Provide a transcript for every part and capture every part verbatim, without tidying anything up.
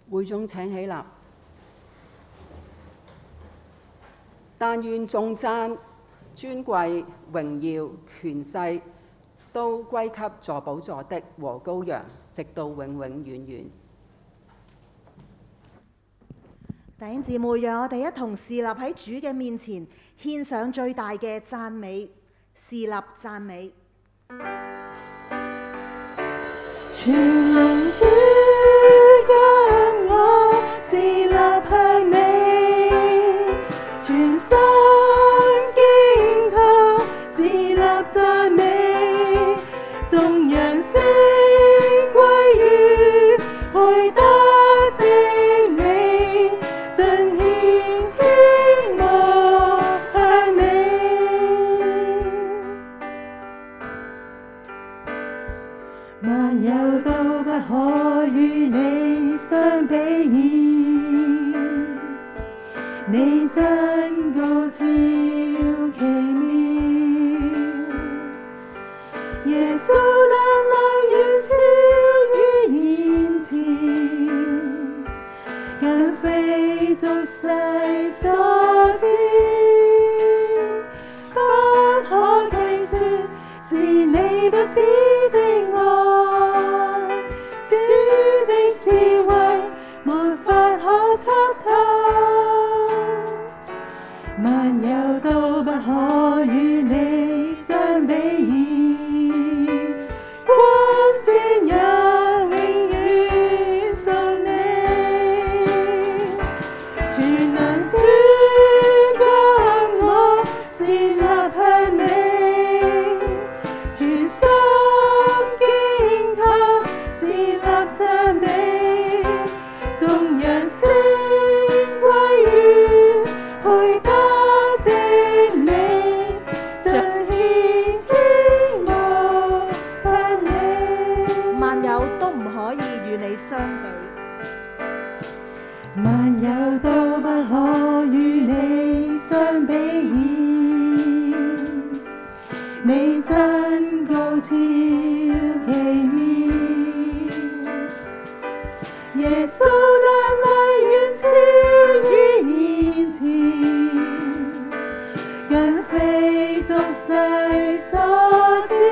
會眾請起立。但願頌讚、尊貴、榮耀、權勢都歸給坐寶座的和羔羊，直到永永遠遠。 弟兄姊妹，讓我哋一同侍立喺主嘅面前，獻上最大嘅讚美，侍立讚美。 全能主給我侍立向你，全心敬托侍立讚美，眾揚聲歸於配得的你，盡獻傾慕向你。萬有都不可與你相比擬，你真高超奇妙，耶穌能力遠超於言辭，更非俗世所知，不可計算，是你不知的愛，主的智慧沒法可測透，萬有都不可與你相比擬，君尊也永遠屬你，全能主給我侍立向你，全心敬托侍立讚美，眾揚聲歸於配得的你，盡獻傾慕向你。 萬有都唔可以與你相比， 萬有都不可與你相比擬，你真高超奇妙，耶穌能力遠超於言辭，更非俗世所知，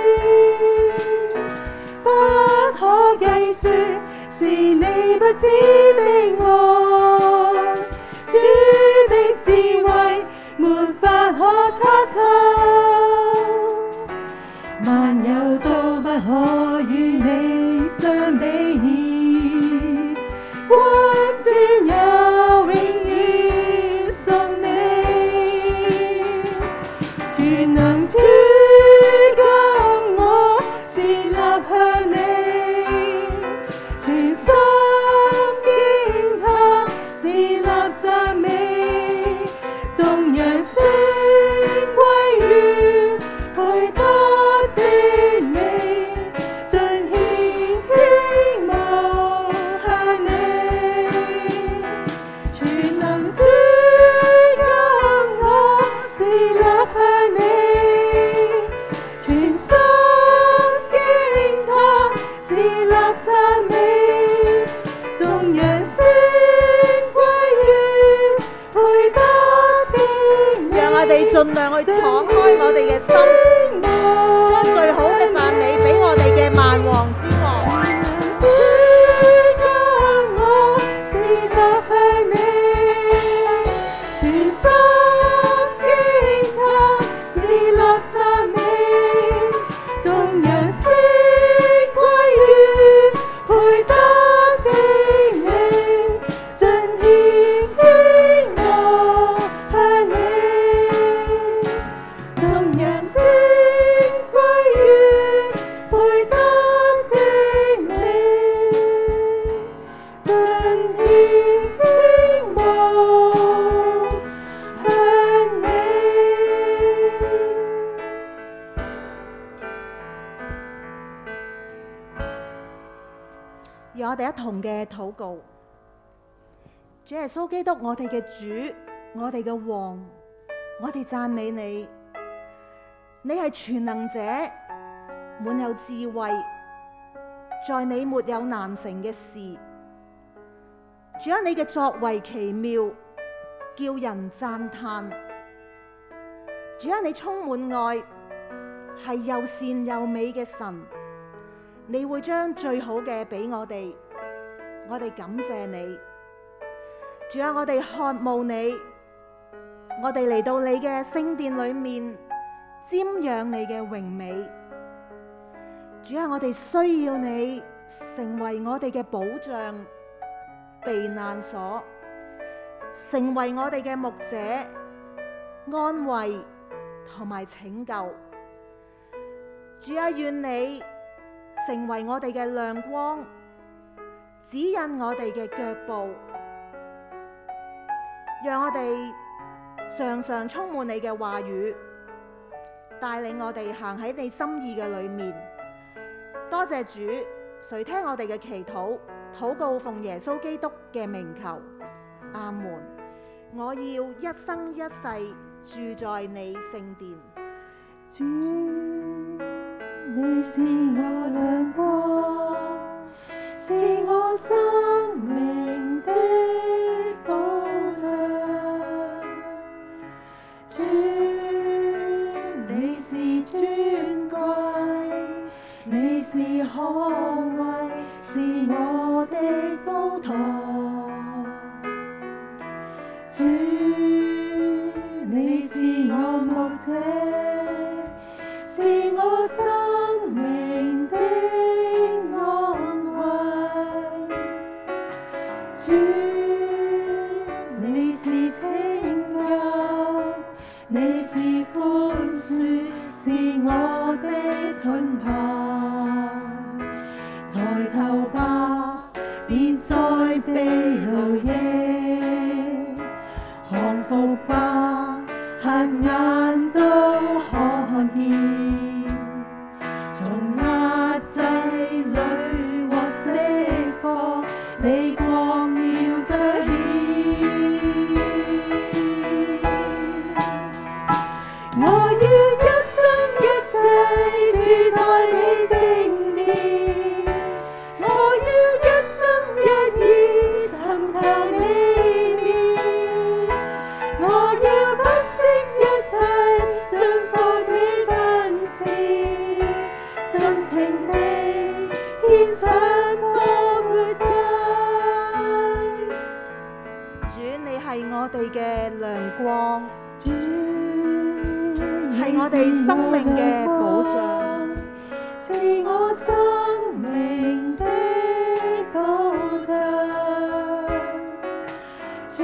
不可計算，是你不知的愛，主的智慧沒法可測透，萬有都不可與你相比擬，君尊也永遠屬你，全能主給我侍立向你，全心敬托侍立讚美，眾揚聲歸於配得的你，盡獻傾慕向你，全能主給我侍立向你，全心敬托侍立讚美，眾揚聲歸於配得的你， 讓我哋盡量去敞開我哋嘅心，將最好嘅讚美俾我哋嘅萬王之王。 主給我侍立向你，全心敬托侍立讚美，眾揚聲歸於配得的你，盡獻傾慕向你，眾揚聲歸於配得的你，盡獻傾慕向你。 讓我哋一同嘅禱告。主耶穌基督，我哋嘅主，我哋嘅王，我哋讚美你。你係全能者，滿有智慧，在你沒有難成嘅事。 主啊，你嘅作為奇妙，叫人讚嘆。主啊，你充滿愛，係又善又美嘅神，你會將最好嘅俾我哋，我哋感謝你。主啊，我哋渴慕你，我哋嚟到你嘅聖殿裏面瞻仰你嘅榮美。主啊，我哋需要你成為我哋嘅保障、避難所，成為我哋嘅牧者、安慰同埋拯救。主啊，願你成為我哋嘅亮光，指引我哋嘅腳步，讓我哋常常充滿你嘅話語，帶領我哋行喺你心意嘅裏面。多謝主，垂聽我哋嘅祈禱，禱告奉耶穌基督嘅名求，阿門。我要一生一世住在你聖殿。 主，你是我亮光，是我生命的保障。主，你是尊貴，你是可畏，是我的高台。主，你是我牧者，是我生命的安慰。主，你是拯救，你是寬恕，是我的盾牌。抬頭吧，別再被奴役，降服吧，瞎眼都看見，從壓制裏獲釋放，你光耀彰顯。我要一生一世住在你聖殿，我要一心一意尋求你面，我要不惜一切信服你訓詞，盡情地獻上作活祭。 主，你係我哋嘅亮光， 主， 係我哋生命嘅保障， 是我生命的保障。主，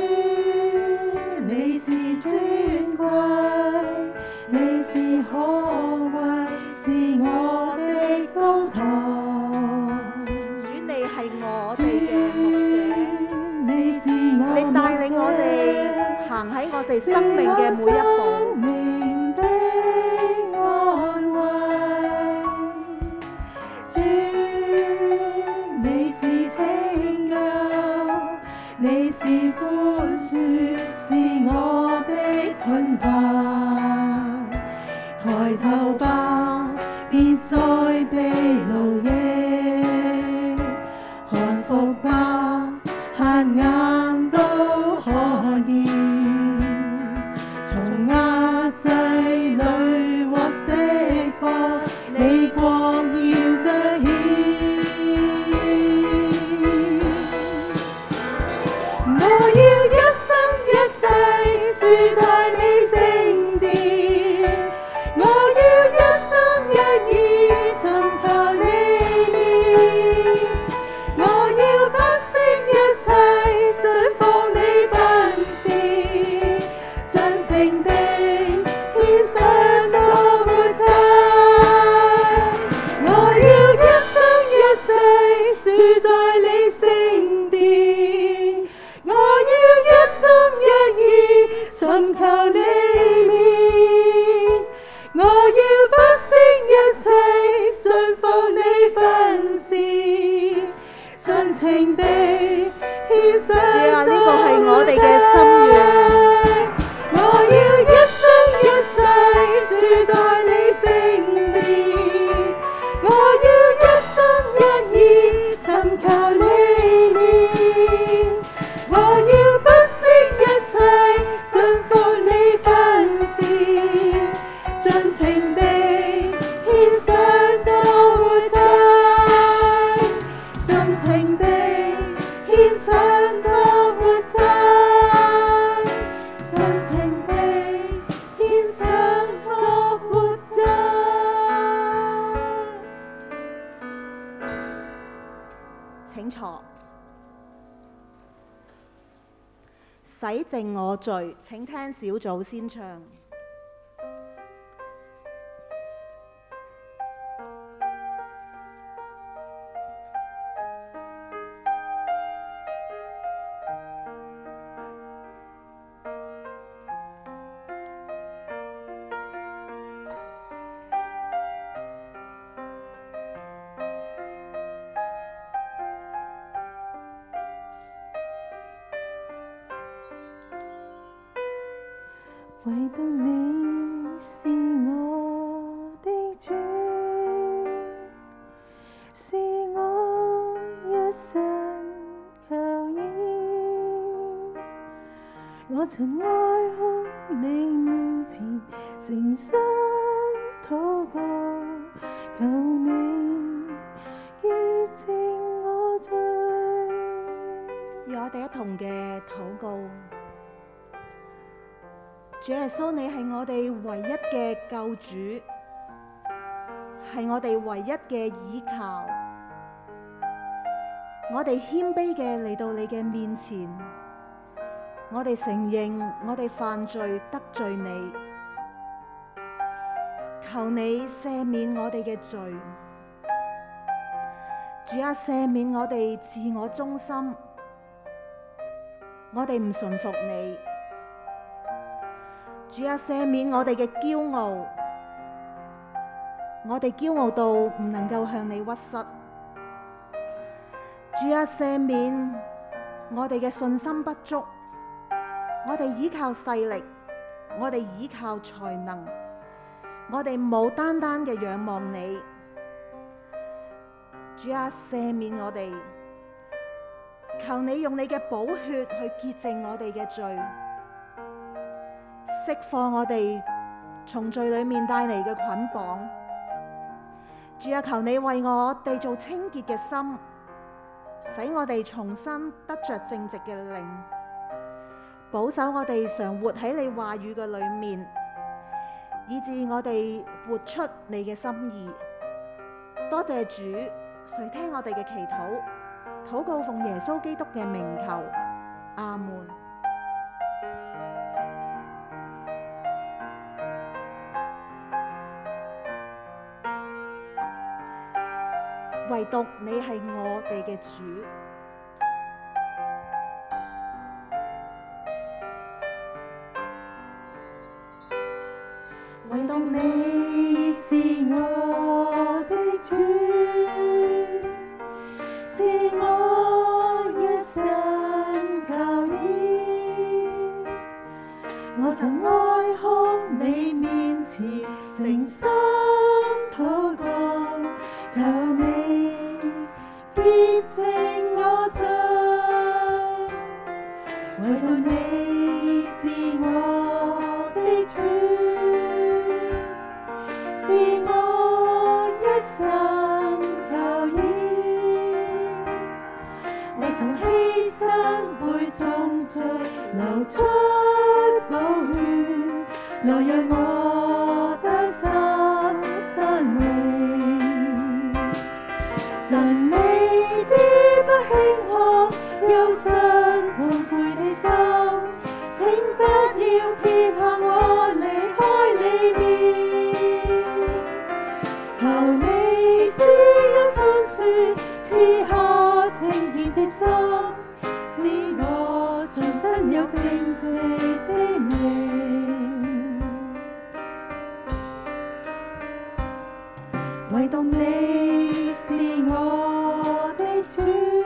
你是尊貴，你是可畏，是我的高台。 主，你係我哋嘅牧者， 你是我你帶領我哋行喺我哋生命嘅每一步。 生命的安慰。主，你是拯救，你是寬恕，是我的盾牌。抬頭吧，別再被奴役，降服吧，瞎眼都看見，從壓制裏獲釋放，你光耀彰顯。我要一生一世住在你聖殿，我要一心一意尋求你面，我要不惜一切信服你訓詞，盡情地獻上洗淨我罪。請聽小組先唱。 唯獨你是我的主，是我一生靠依。我曾哀哭你面前，誠心禱告，求你潔淨我罪。 讓我哋一同嘅禱告。主耶穌，你係我哋唯一嘅救主，係我哋唯一嘅倚靠。我哋謙卑嘅嚟到你嘅面前，我哋承認我哋犯罪得罪你，求你赦免我哋嘅罪。主啊，赦免我哋自我中心，我哋唔順服你。主啊，赦免我哋嘅驕傲，我哋驕傲到唔能夠向你屈膝。主啊，赦免我哋嘅信心不足，我哋依靠勢力，我哋依靠才能，我哋冇單單嘅仰望你。主啊，赦免我哋，求你用你嘅寶血去潔淨我哋嘅罪，釋放我哋從罪裏面帶嚟嘅捆綁。主啊，求你為我哋做清潔嘅心，使我哋重新得着正直嘅靈，保守我哋常活喺你話語嘅裏面，以致我哋活出你嘅心意。多謝主，垂聽我哋嘅祈禱，禱告奉耶穌基督嘅名求，阿門。唯獨你係我哋嘅主， 唯獨你是我的主，是我一生靠依。我曾哀哭你面前，誠心禱告，求你潔淨我罪。唯獨你是我的主，是我一生靠依。你曾犧牲背重罪，流出寶血，來讓我得新生命。神，你必不輕看憂傷痛悔的心，請不要撇下我離開你面。求你施恩寬恕，賜下清潔的心，使我重新有正直的命。唯獨你是我的主，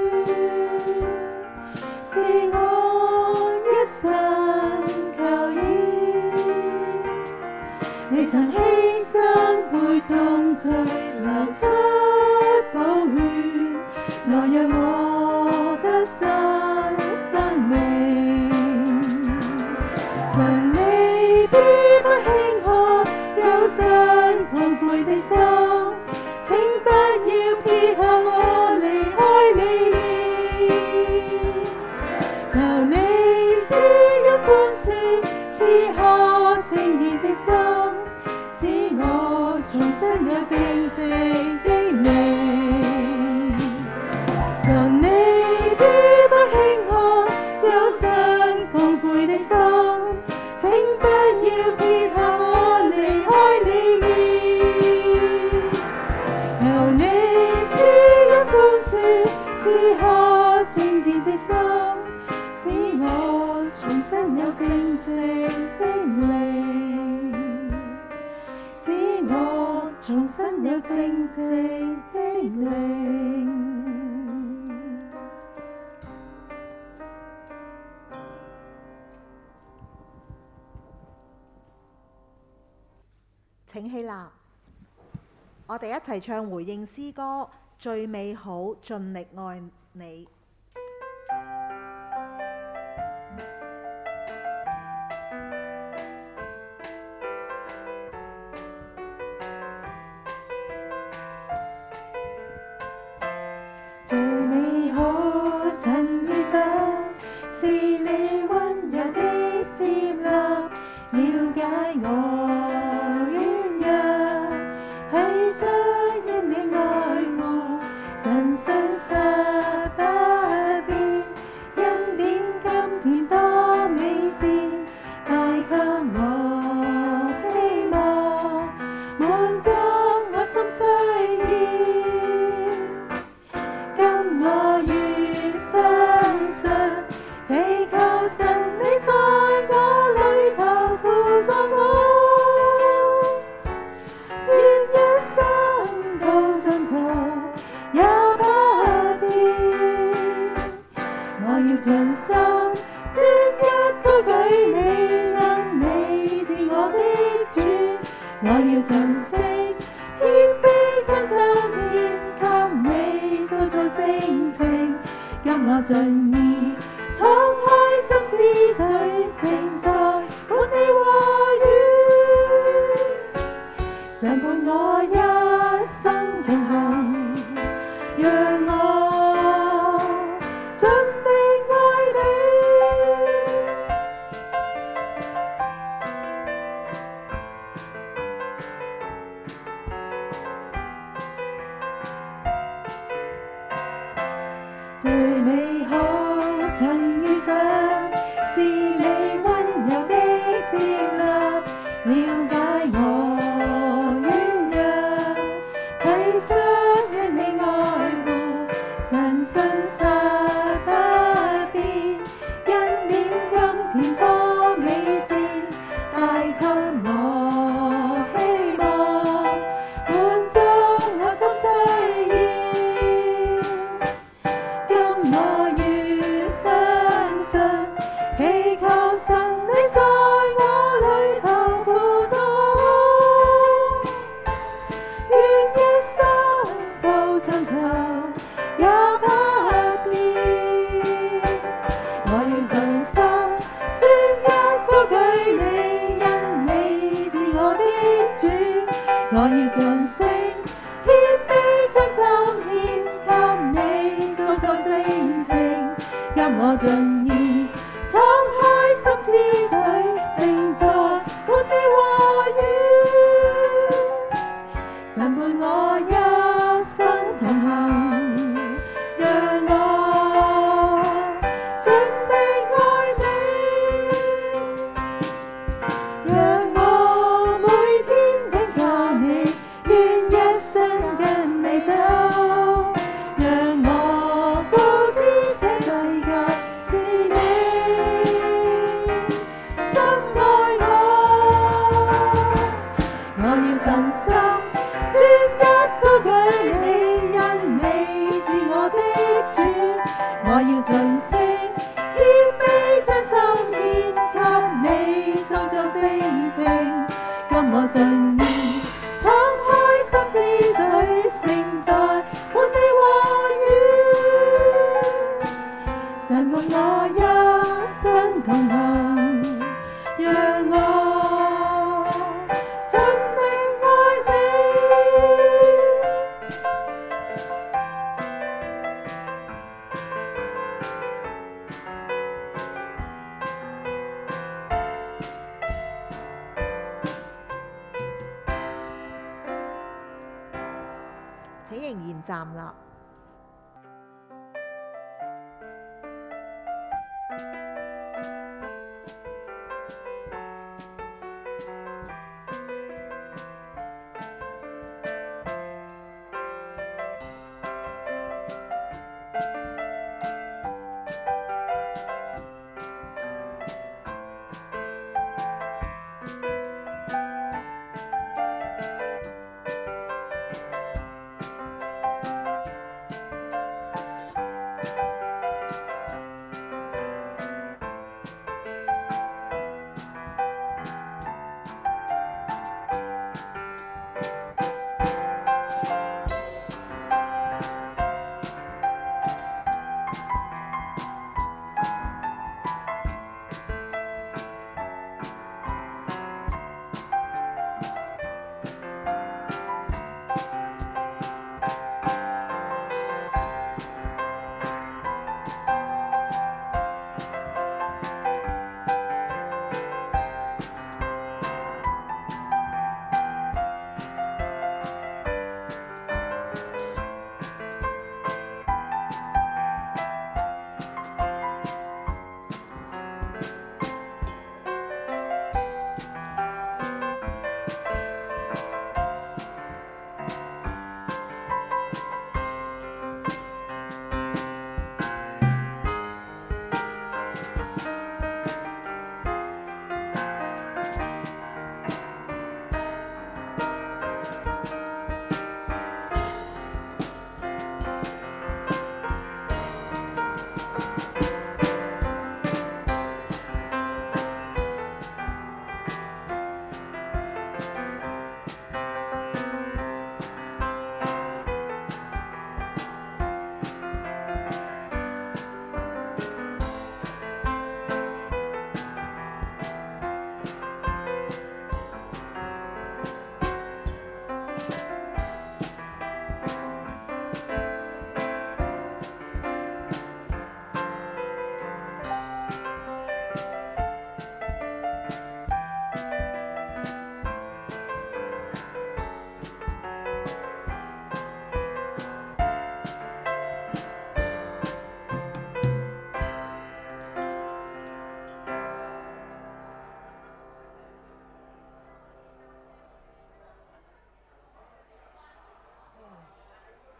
是我一生靠依。你曾犧牲背重罪，流出寶血，來讓我得新生命。神，你必不輕看憂傷痛悔的心，請不要撇下我離開你面。求你施恩寬恕，賜下正義的心，使我重新有正直的命。神，你必不輕看憂傷痛悔我重新有正直的靈。 請起立，我哋一齊唱回應詩歌《最美好盡力愛你》。 最美好曾遇上，是你溫柔的接納，了解我軟弱，體恤因你愛護，神信實不變，恩典甘甜多美善，帶給我希望，滿足我心需要。我願相信，祈求神你在我裏頭輔助我，願一生到盡頭也不變。我要盡心專一高舉你，因你是我的主。我要盡息謙卑將心獻給你，塑造性情，給我盡意敞開心思緒，承載滿你話語，常伴我一生同行，讓我盡力愛你。最美好曾遇上，是你溫柔的接納，了解我軟弱，體恤因你愛護，神信實不變，恩典甘甜多美善，帶給我希望，滿足我心需要。我願相信，祈求神你在我裏頭輔助我，願一生到盡頭也不變。我要盡心專一高舉你，因你是我的主。我要盡性謙卑將心獻給你，塑造性情，給我盡意敞開心思緒，承載滿你話語，神伴我一生同行，讓我盡力愛你，讓我每天緊靠你，願一生跟你走。我要盡息謙卑將心獻給你，塑造性情，給我盡意敞開心思緒，承載滿你話語，神伴我一生同行，讓我盡力愛你。 請仍然站立。